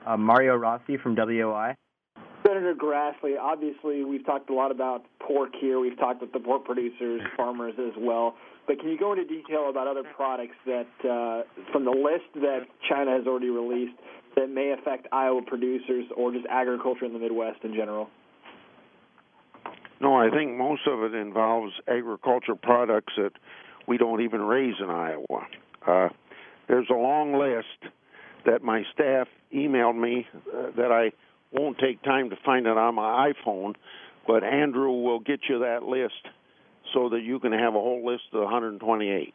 Mario Rossi from WOI. Senator Grassley, obviously we've talked a lot about pork here. We've talked with the pork producers, farmers as well. But can you go into detail about other products that, from the list that China has already released, that may affect Iowa producers or just agriculture in the Midwest in general? No, I think most of it involves agriculture products that we don't even raise in Iowa. There's a long list that my staff emailed me that I won't take time to find it on my iPhone, but Andrew will get you that list so that you can have a whole list of 128.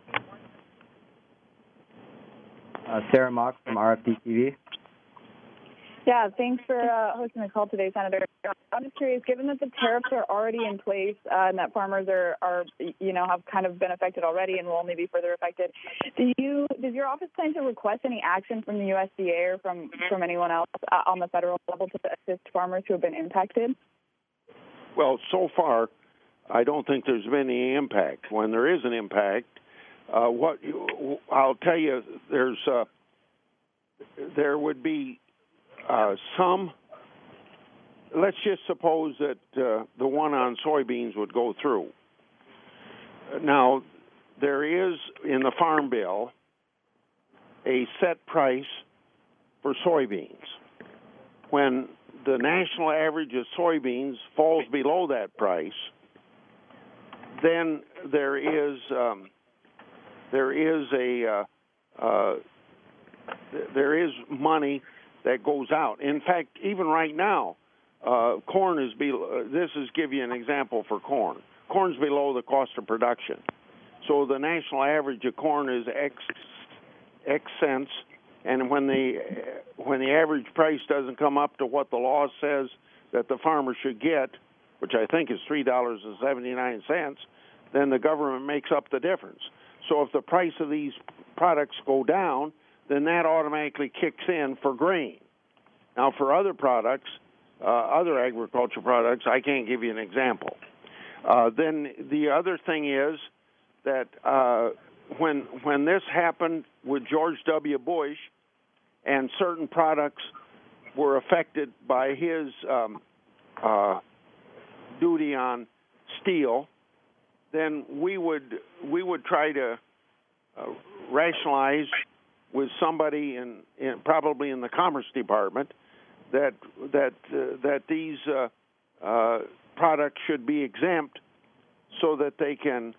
Sarah Mock from RFD TV. Yeah, thanks for hosting the call today, Senator. I'm just curious, given that the tariffs are already in place and that farmers are have kind of been affected already and will only be further affected, does your office plan to request any action from the USDA or from anyone else on the federal level to assist farmers who have been impacted? Well, so far, I don't think there's been any impact. When there is an impact, I'll tell you, there would be some. Let's just suppose that the one on soybeans would go through. Now, there is in the Farm Bill a set price for soybeans. When the national average of soybeans falls below that price, then there is money that goes out. In fact, even right now, corn is below. This is give you an example for corn. Corn's below the cost of production, so the national average of corn is X cents, and when the average price doesn't come up to what the law says that the farmer should get, which I think is $3.79, then the government makes up the difference. So if the price of these products go down, then that automatically kicks in for grain. Now, for other products, other agriculture products, I can't give you an example. Then the other thing is that when this happened with George W. Bush and certain products were affected by his duty on steel, then we would try to rationalize with somebody probably in the Commerce Department that these products should be exempt so that they can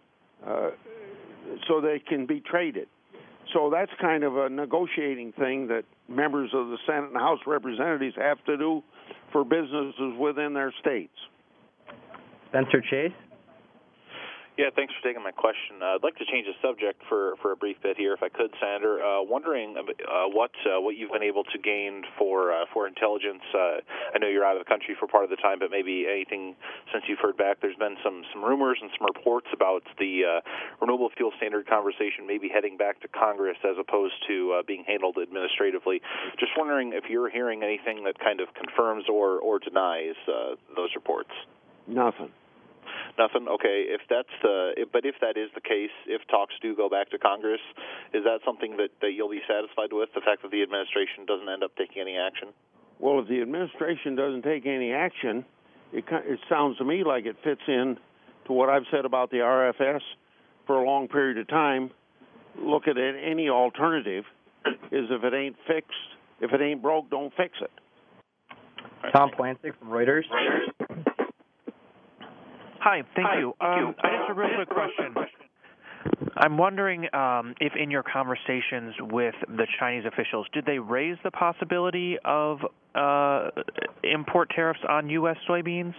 be traded. So that's kind of a negotiating thing that members of the Senate and House Representatives have to do for businesses within their states. Spencer Chase. Yeah, thanks for taking my question. I'd like to change the subject for a brief bit here, if I could, Senator. Wondering what you've been able to gain for intelligence. I know you're out of the country for part of the time, but maybe anything since you've heard back. There's been some rumors and some reports about the renewable fuel standard conversation maybe heading back to Congress as opposed to being handled administratively. Just wondering if you're hearing anything that kind of confirms or denies those reports. Nothing. Nothing? Okay. If that is the case, if talks do go back to Congress, is that something that you'll be satisfied with, the fact that the administration doesn't end up taking any action? Well, if the administration doesn't take any action, it sounds to me like it fits in to what I've said about the RFS for a long period of time. Look at it, any alternative is if it ain't fixed, if it ain't broke, don't fix it. Tom Plancic from Reuters. Hi, thank you. I just have a real quick question. I'm wondering if in your conversations with the Chinese officials, did they raise the possibility of import tariffs on U.S. soybeans?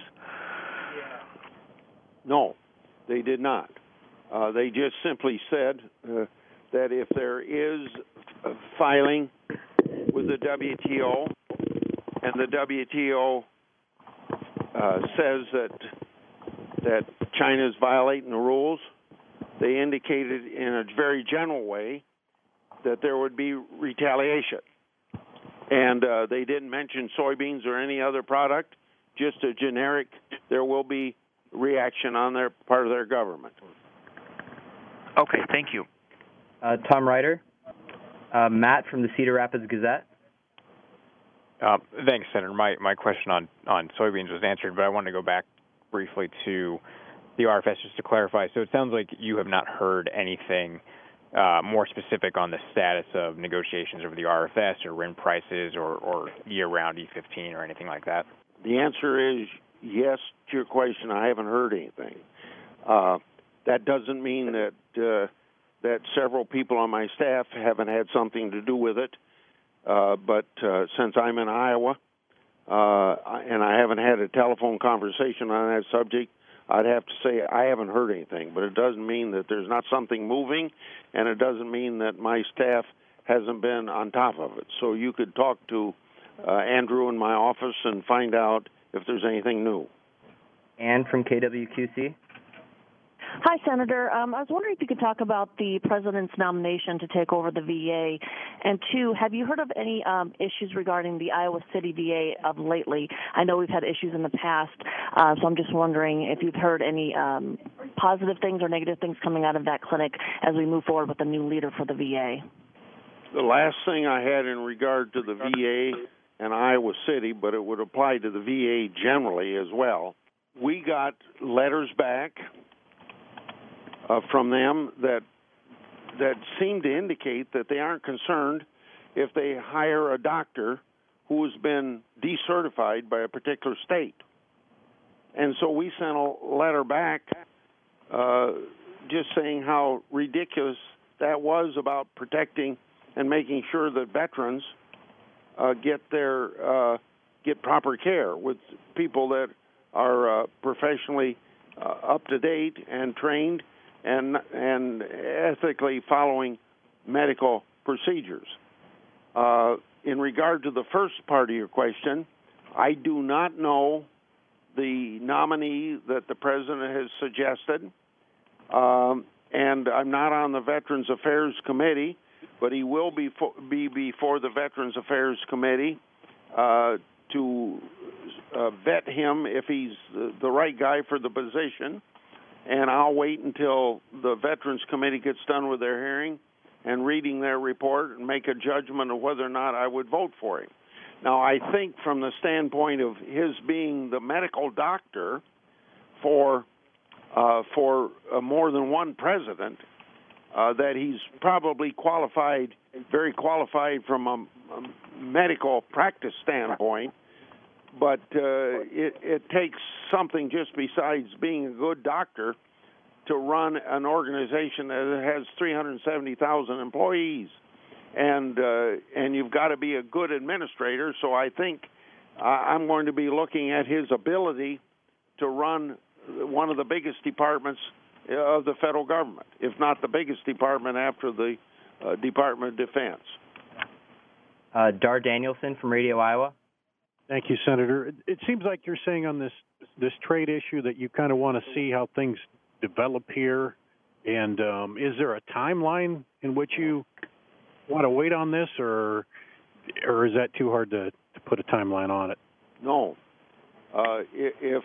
No, they did not. They just simply said that if there is a filing with the WTO and the WTO says that China is violating the rules, they indicated in a very general way that there would be retaliation. And they didn't mention soybeans or any other product, just a generic, there will be reaction on their part of their government. Okay, thank you. Tom Ryder. Matt from the Cedar Rapids Gazette. Thanks, Senator. My question on soybeans was answered, but I wanted to go back briefly to the RFS just to clarify. So it sounds like you have not heard anything more specific on the status of negotiations over the RFS or RIN prices or year-round E15 or anything like that. The answer is yes to your question. I haven't heard anything. That doesn't mean that several people on my staff haven't had something to do with it. But since I'm in Iowa and I haven't had a telephone conversation on that subject, I'd have to say I haven't heard anything. But it doesn't mean that there's not something moving, and it doesn't mean that my staff hasn't been on top of it. So you could talk to Andrew in my office and find out if there's anything new. Ann from KWQC. Hi, Senator. I was wondering if you could talk about the president's nomination to take over the VA. And two, have you heard of any issues regarding the Iowa City VA of lately? I know we've had issues in the past, so I'm just wondering if you've heard any positive things or negative things coming out of that clinic as we move forward with a new leader for the VA. The last thing I had in regard to the VA and Iowa City, but it would apply to the VA generally as well, we got letters back from them that seem to indicate that they aren't concerned if they hire a doctor who has been decertified by a particular state. And so we sent a letter back just saying how ridiculous that was about protecting and making sure that veterans get proper care with people that are professionally up to date and trained and ethically following medical procedures. In regard to the first part of your question, I do not know the nominee that the president has suggested, and I'm not on the Veterans Affairs Committee, but he will be before the Veterans Affairs Committee to vet him if he's the right guy for the position. And I'll wait until the Veterans Committee gets done with their hearing and reading their report and make a judgment of whether or not I would vote for him. Now, I think from the standpoint of his being the medical doctor for more than one president, that he's probably qualified, very qualified from a medical practice standpoint. But it takes something just besides being a good doctor to run an organization that has 370,000 employees, and you've got to be a good administrator. So I think I'm going to be looking at his ability to run one of the biggest departments of the federal government, if not the biggest department after the Department of Defense. Dar Danielson from Radio Iowa. Thank you, Senator. It seems like you're saying on this trade issue that you kind of want to see how things develop here. And is there a timeline in which you want to wait on this, or is that too hard to put a timeline on it? No. If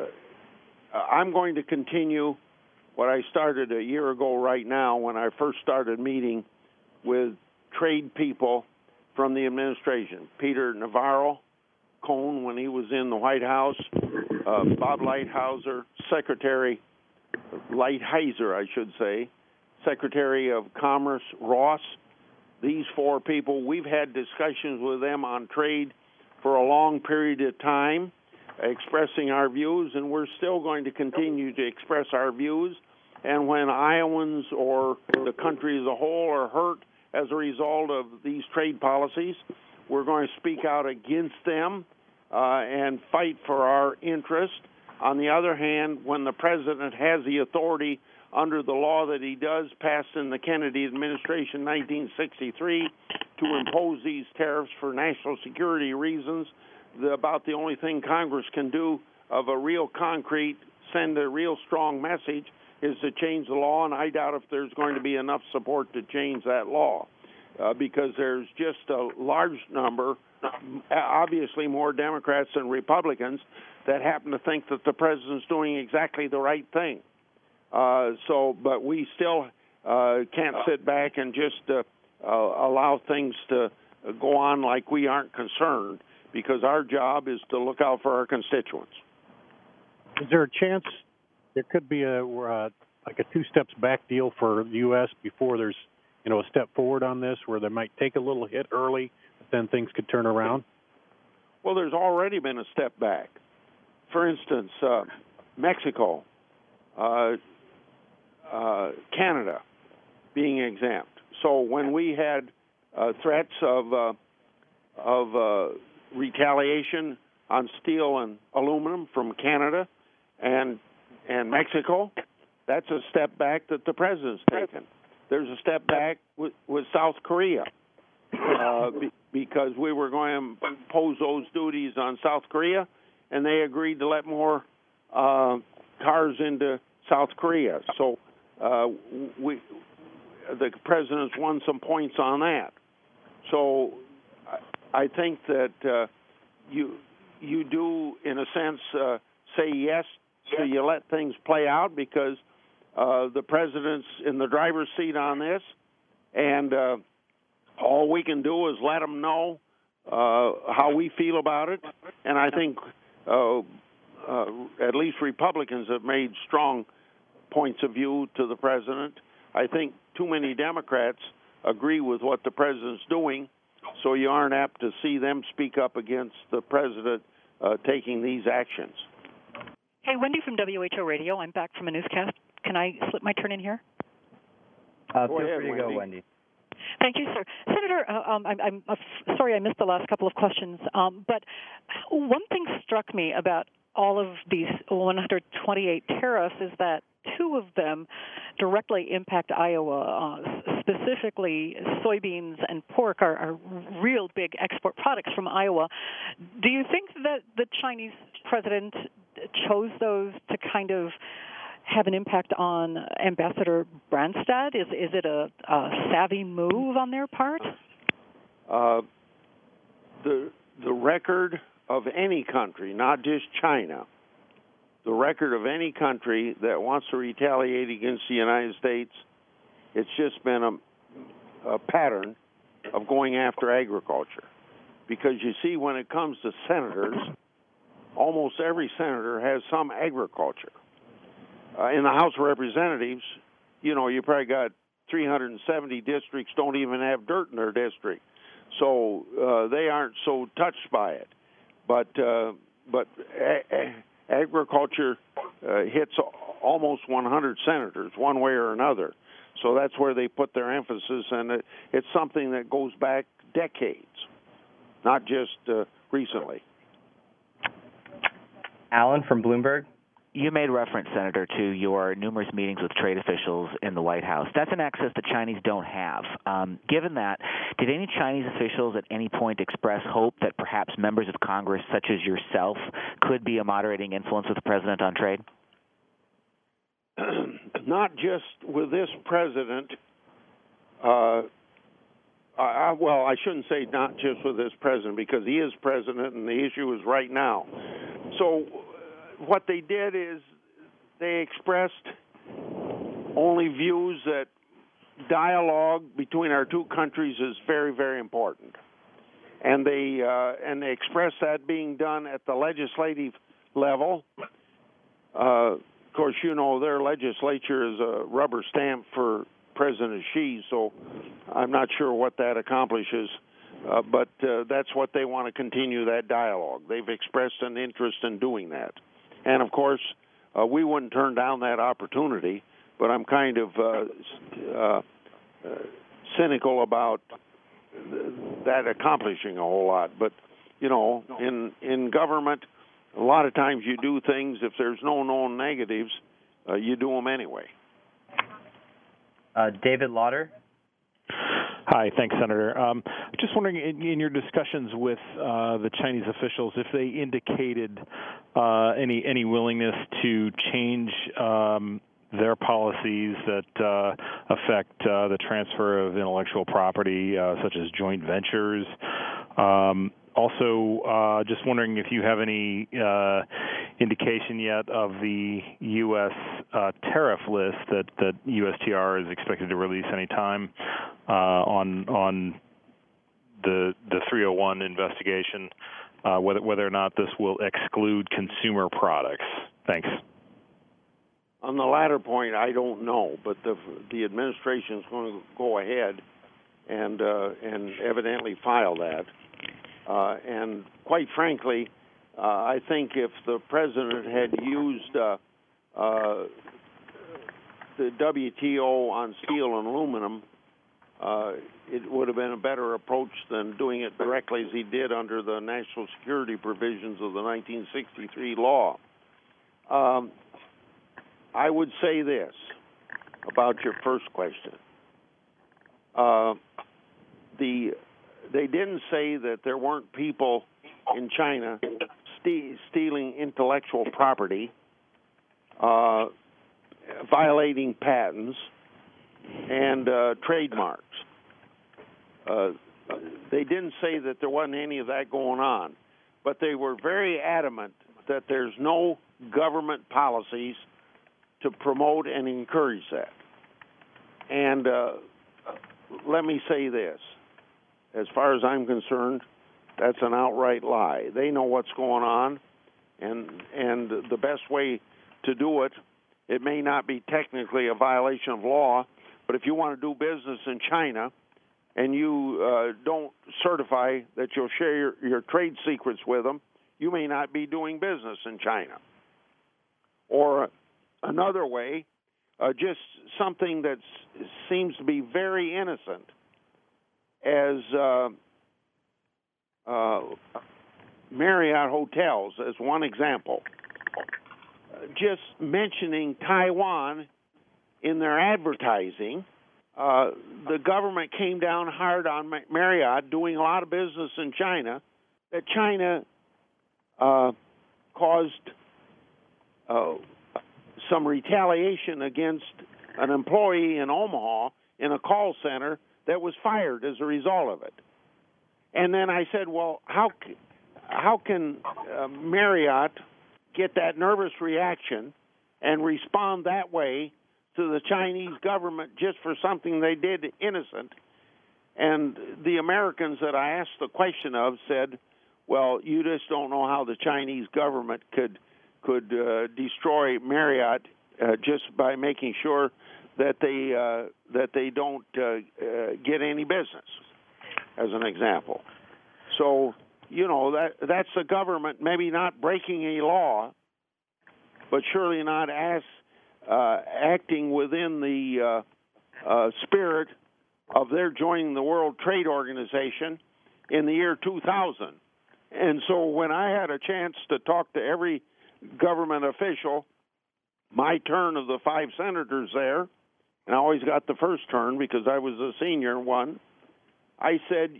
I'm going to continue what I started a year ago right now when I first started meeting with trade people from the administration, Peter Navarro, Cohn when he was in the White House, Bob Lighthizer, Secretary Lighthizer, I should say, Secretary of Commerce Ross. These four people, we've had discussions with them on trade for a long period of time, expressing our views, and we're still going to continue to express our views. And when Iowans or the country as a whole are hurt as a result of these trade policies, we're going to speak out against them and fight for our interest. On the other hand, when the president has the authority under the law that he does, passed in the Kennedy administration 1963, to impose these tariffs for national security reasons, about the only thing Congress can do of a real concrete, send a real strong message, is to change the law, and I doubt if there's going to be enough support to change that law. Because there's just a large number, obviously more Democrats than Republicans, that happen to think that the president's doing exactly the right thing. But we still can't sit back and just allow things to go on like we aren't concerned, because our job is to look out for our constituents. Is there a chance there could be like a two steps back deal for the U.S. before there's a step forward on this, where they might take a little hit early, but then things could turn around? Well, there's already been a step back. For instance, Mexico, Canada being exempt. So when we had threats of retaliation on steel and aluminum from Canada and Mexico, that's a step back that the president's taken. There's a step back with South Korea because we were going to impose those duties on South Korea, and they agreed to let more cars into South Korea. So the president's won some points on that. So I think that you do, in a sense, say yes till you let things play out, because the president's in the driver's seat on this, and all we can do is let them know how we feel about it. And I think at least Republicans have made strong points of view to the president. I think too many Democrats agree with what the president's doing, so you aren't apt to see them speak up against the president taking these actions. Hey, Wendy from WHO Radio. I'm back from a newscast. Can I slip my turn in here? Feel free to go, Wendy. Thank you, sir. Senator, I'm sorry I missed the last couple of questions, but one thing struck me about all of these 128 tariffs is that two of them directly impact Iowa. Specifically, soybeans and pork are real big export products from Iowa. Do you think that the Chinese president chose those to kind of have an impact on Ambassador Branstad? Is it a savvy move on their part? The record of any country, not just China, the record of any country that wants to retaliate against the United States, it's just been a pattern of going after agriculture. Because you see, when it comes to senators, almost every senator has some agriculture. In the House of Representatives, you probably got 370 districts don't even have dirt in their district, so they aren't so touched by it. But agriculture hits almost 100 senators, one way or another. So that's where they put their emphasis, and it's something that goes back decades, not just recently. Alan from Bloomberg. You made reference, Senator, to your numerous meetings with trade officials in the White House. That's an access the Chinese don't have. Given that, did any Chinese officials at any point express hope that perhaps members of Congress, such as yourself, could be a moderating influence with the president on trade? Not just with this president. Well, I shouldn't say not just with this president, because he is president and the issue is right now. So what they did is they expressed only views that dialogue between our two countries is very, very important. And they expressed that being done at the legislative level. Of course, their legislature is a rubber stamp for President Xi, so I'm not sure what that accomplishes. But that's what they want to continue, that dialogue. They've expressed an interest in doing that. And, of course, we wouldn't turn down that opportunity, but I'm kind of cynical about that accomplishing a whole lot. But, in government, a lot of times you do things, if there's no known negatives, you do them anyway. David Lauder. Hi, thanks, Senator. Just wondering, in your discussions with the Chinese officials, if they indicated any willingness to change their policies that affect the transfer of intellectual property, such as joint ventures. Also, just wondering if you have any indication yet of the U.S. tariff list that USTR is expected to release any time on the 301 investigation, whether or not this will exclude consumer products. Thanks. On the latter point, I don't know, but the administration is going to go ahead and evidently file that. And quite frankly, I think if the president had used the WTO on steel and aluminum, it would have been a better approach than doing it directly as he did under the national security provisions of the 1963 law. I would say this about your first question. They didn't say that there weren't people in China stealing intellectual property, violating patents, and trademarks. They didn't say that there wasn't any of that going on, but they were very adamant that there's no government policies to promote and encourage that. And let me say this. As far as I'm concerned, that's an outright lie. They know what's going on, and the best way to do it, it may not be technically a violation of law, but if you want to do business in China and you don't certify that you'll share your trade secrets with them, you may not be doing business in China. Or another way, just something that seems to be very innocent, as Marriott hotels, as one example, just mentioning Taiwan in their advertising. The government came down hard on Marriott doing a lot of business in China, that China caused some retaliation against an employee in Omaha in a call center that was fired as a result of it. And then I said, well, how can Marriott get that nervous reaction and respond that way to the Chinese government just for something they did innocent? And the Americans that I asked the question of said, well, you just don't know how the Chinese government could destroy Marriott just by making sure that they don't get any business, as an example. So, that's the government maybe not breaking a law, but surely not acting within the spirit of their joining the World Trade Organization in the year 2000. And so when I had a chance to talk to every government official, my turn of the 5 senators there, and I always got the first turn because I was the senior one, I said,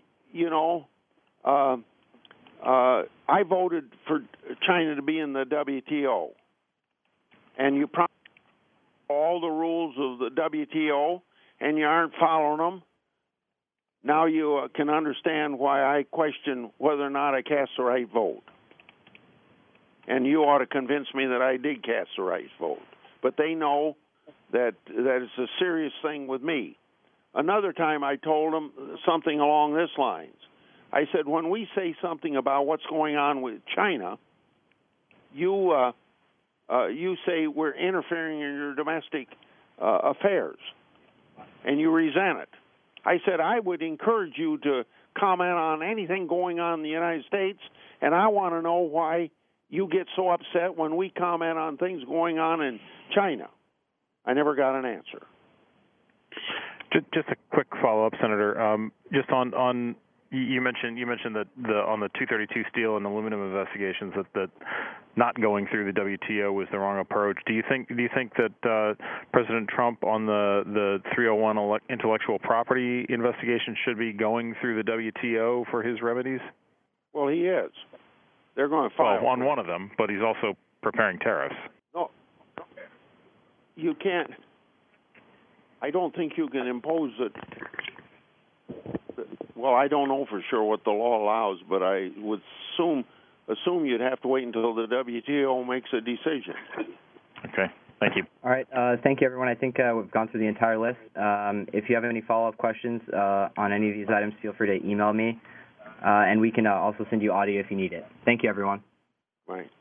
I voted for China to be in the WTO. And you probably all the rules of the WTO, and you aren't following them. Now you can understand why I question whether or not I cast the right vote. And you ought to convince me that I did cast the right vote. But they know that it's a serious thing with me. Another time I told them something along this lines. I said, when we say something about what's going on with China, you say we're interfering in your domestic affairs, and you resent it. I said, I would encourage you to comment on anything going on in the United States, and I want to know why you get so upset when we comment on things going on in China. I never got an answer. Just a quick follow-up, Senator. Just on you mentioned that on the 232 steel and aluminum investigations that not going through the WTO was the wrong approach. Do you think that President Trump on the 301 intellectual property investigation should be going through the WTO for his remedies? Well, he is. They're going to file on one of them, but he's also preparing tariffs. No, you can't. I don't think you can impose it. Well, I don't know for sure what the law allows, but I would assume you'd have to wait until the WTO makes a decision. Okay. Thank you. All right. Thank you, everyone. I think we've gone through the entire list. If you have any follow-up questions on any of these items, feel free to email me. and we can also send you audio if you need it. Thank you, everyone. Right.